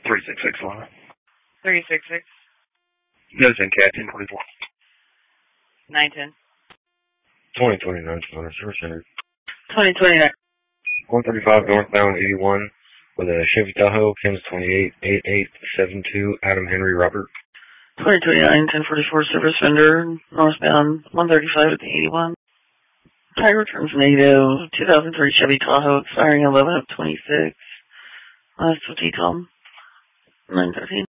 3661. 366. No, 10 cat, 1024. 910. 2029 Honda Service Center. 2029. 135 northbound 81 with a Chevy Tahoe, Kim's 288872, Adam Henry Robert. 2029 1044 Service Vendor, northbound 135 at the 81. Tire returns negative. 2003 Chevy Tahoe, expiring 11 of 26. Last of detail. 913.